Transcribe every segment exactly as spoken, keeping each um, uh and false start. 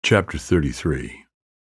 Chapter thirty-three.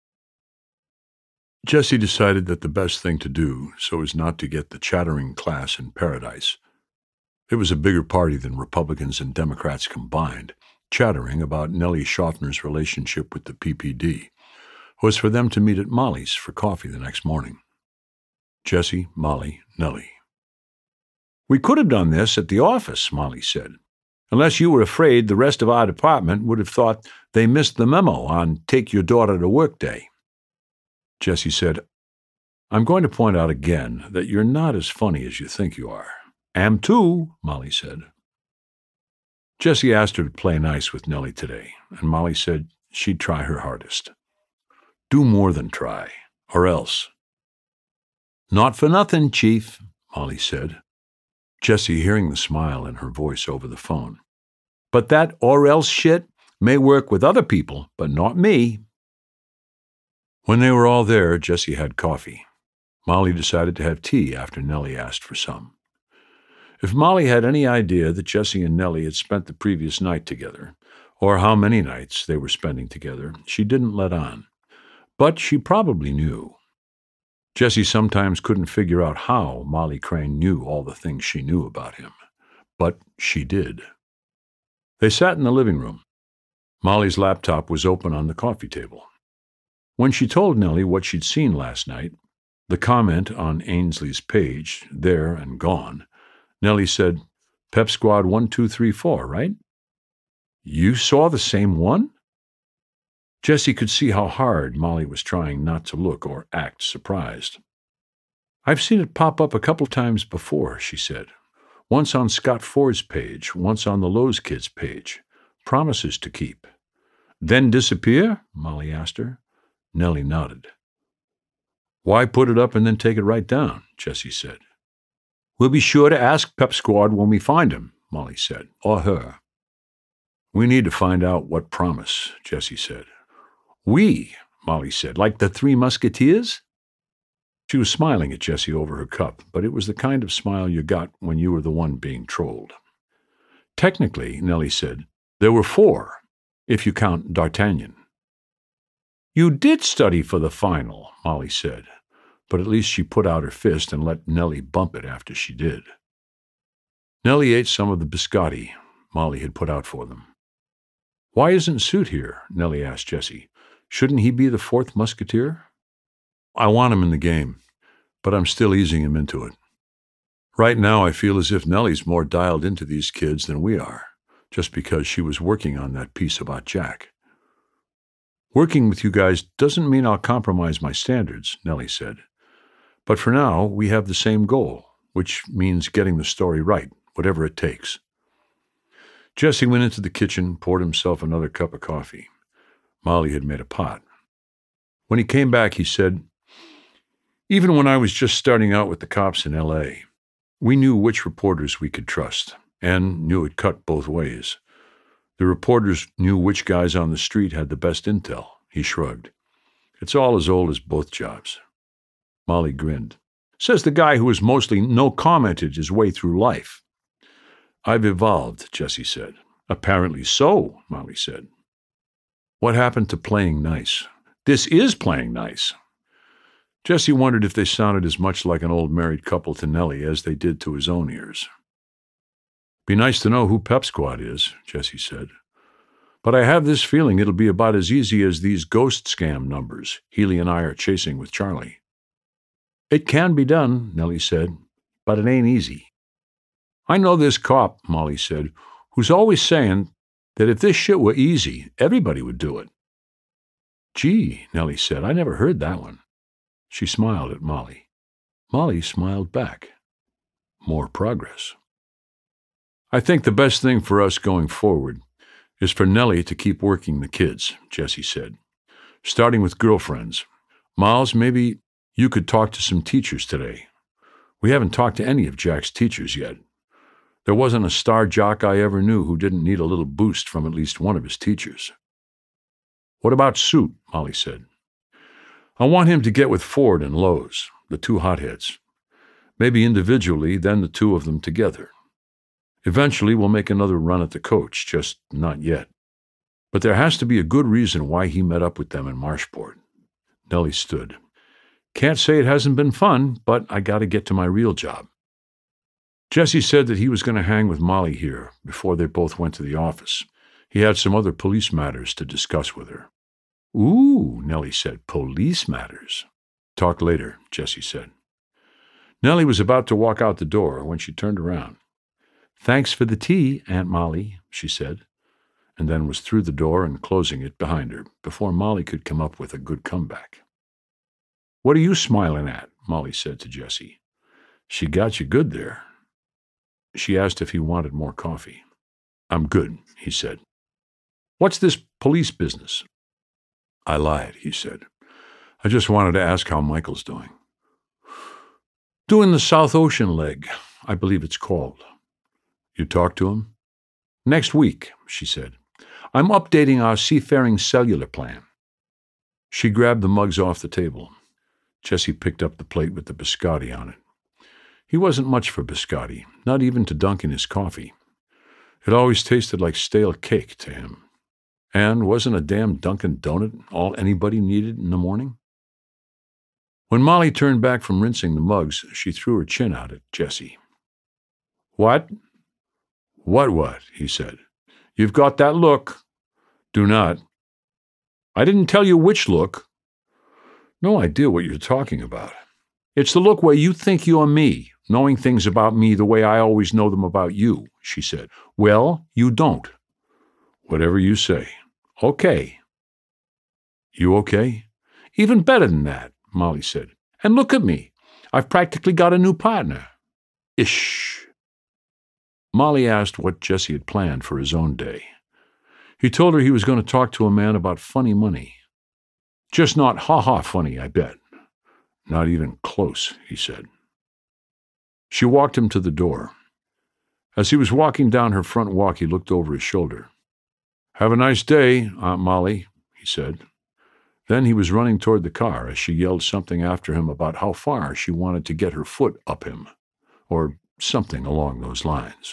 Jesse decided that the best thing to do so as not to get the chattering class in paradise. It was a bigger party than Republicans and Democrats combined. Chattering about Nellie Schaffner's relationship with the P P D was for them to meet at Molly's for coffee the next morning. Jesse, Molly, Nellie. "We could have done this at the office," Molly said, "unless you were afraid the rest of our department would have thought they missed the memo on Take Your Daughter to Work Day." Jesse said, "I'm going to point out again that you're not as funny as you think you are." "Am too," Molly said. Jesse asked her to play nice with Nellie today, and Molly said she'd try her hardest. "Do more than try, or else." "Not for nothing, Chief," Molly said, Jesse hearing the smile in her voice over the phone. "But that or else shit may work with other people, but not me." When they were all there, Jesse had coffee. Molly decided to have tea after Nellie asked for some. If Molly had any idea that Jesse and Nellie had spent the previous night together, or how many nights they were spending together, she didn't let on. But she probably knew. Jesse sometimes couldn't figure out how Molly Crane knew all the things she knew about him. But she did. They sat in the living room. Molly's laptop was open on the coffee table. When she told Nellie what she'd seen last night, the comment on Ainsley's page, there and gone, Nellie said, "Pep Squad one two three four, right?" "You saw the same one?" Jesse could see how hard Molly was trying not to look or act surprised. "I've seen it pop up a couple times before," she said. "Once on Scott Ford's page, once on the Lowe's Kids page. Promises to keep." "Then disappear?" Molly asked her. Nellie nodded. "Why put it up and then take it right down?" Jesse said. "We'll be sure to ask Pep Squad when we find him," Molly said, "or her." "We need to find out what promise," Jesse said. "We," Molly said, "like the Three Musketeers?" She was smiling at Jesse over her cup, but it was the kind of smile you got when you were the one being trolled. "Technically," Nellie said, "there were four, if you count D'Artagnan." "You did study for the final," Molly said, but at least she put out her fist and let Nellie bump it after she did. Nellie ate some of the biscotti Molly had put out for them. "Why isn't Suit here?" Nellie asked Jesse. "Shouldn't he be the fourth musketeer?" "I want him in the game, but I'm still easing him into it. Right now I feel as if Nellie's more dialed into these kids than we are, just because she was working on that piece about Jack." "Working with you guys doesn't mean I'll compromise my standards," Nellie said. "But for now, we have the same goal, which means getting the story right, whatever it takes." Jesse went into the kitchen, poured himself another cup of coffee. Molly had made a pot. When he came back, he said, "Even when I was just starting out with the cops in L A, we knew which reporters we could trust, and knew it cut both ways. The reporters knew which guys on the street had the best intel." He shrugged. "It's all as old as both jobs." Molly grinned. "Says the guy who has mostly no-commented his way through life." "I've evolved," Jesse said. "Apparently so," Molly said. "What happened to playing nice?" "This is playing nice." Jesse wondered if they sounded as much like an old married couple to Nellie as they did to his own ears. "Be nice to know who Pep Squad is," Jesse said. "But I have this feeling it'll be about as easy as these ghost scam numbers Healy and I are chasing with Charlie." "It can be done," Nellie said, "but it ain't easy. I know this cop," Molly said, "who's always saying that if this shit were easy, everybody would do it." "Gee," Nellie said, "I never heard that one." She smiled at Molly. Molly smiled back. More progress. "I think the best thing for us going forward is for Nellie to keep working the kids," Jesse said, "starting with girlfriends. Miles, maybe you could talk to some teachers today. We haven't talked to any of Jack's teachers yet. There wasn't a star jock I ever knew who didn't need a little boost from at least one of his teachers." "What about Suit?" Molly said. "I want him to get with Ford and Lowe's, the two hotheads. Maybe individually, then the two of them together. Eventually, we'll make another run at the coach, just not yet." But there has to be a good reason why he met up with them in Marshport. Nellie stood. Can't say it hasn't been fun, but I got to get to my real job. Jesse said that he was going to hang with Molly here before they both went to the office. He had some other police matters to discuss with her. Ooh, Nellie said, police matters. Talk later, Jesse said. Nellie was about to walk out the door when she turned around. Thanks for the tea, Aunt Molly, she said, and then was through the door and closing it behind her before Molly could come up with a good comeback. What are you smiling at? Molly said to Jesse. She got you good there. She asked if he wanted more coffee. I'm good, he said. What's this police business? I lied, he said. I just wanted to ask how Michael's doing. Doing the South Ocean leg, I believe it's called. You talked to him? Next week, she said. I'm updating our seafaring cellular plan. She grabbed the mugs off the table. Jesse picked up the plate with the biscotti on it. He wasn't much for biscotti, not even to dunk in his coffee. It always tasted like stale cake to him. And wasn't a damn Dunkin' Donut all anybody needed in the morning? When Molly turned back from rinsing the mugs, she threw her chin out at Jesse. What? What what? He said. You've got that look. Do not. I didn't tell you which look. No idea what you're talking about. It's the look where you think you're me, knowing things about me the way I always know them about you, she said. Well, you don't. Whatever you say. Okay. You okay? Even better than that, Molly said. And look at me. I've practically got a new partner. Ish. Molly asked what Jesse had planned for his own day. He told her he was going to talk to a man about funny money. Just not ha-ha funny, I bet. Not even close, he said. She walked him to the door. As he was walking down her front walk, he looked over his shoulder. Have a nice day, Aunt Molly, he said. Then he was running toward the car as she yelled something after him about how far she wanted to get her foot up him, or something along those lines.